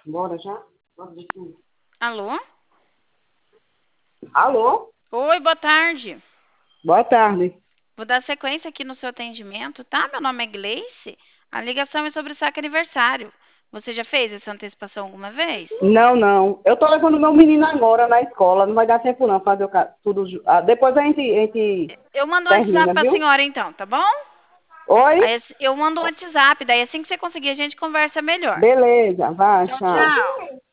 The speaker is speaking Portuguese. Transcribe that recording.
Bora já? Bora de tudo. Alô? Alô? Oi, boa tarde. Boa tarde. Vou dar sequência aqui no seu atendimento, tá? Meu nome é Gleice. A ligação é sobre o saque aniversário. Você já fez essa antecipação alguma vez? Não, não. Eu tô levando meu menino agora na escola. Não vai dar tempo não fazer tudo. Depois a gente Eu mando um WhatsApp termina, pra viu? senhora então, tá bom? Oi? Aí eu mando um WhatsApp, daí assim que você conseguir a gente conversa melhor. Beleza, vai, Tchau, tchau. tchau.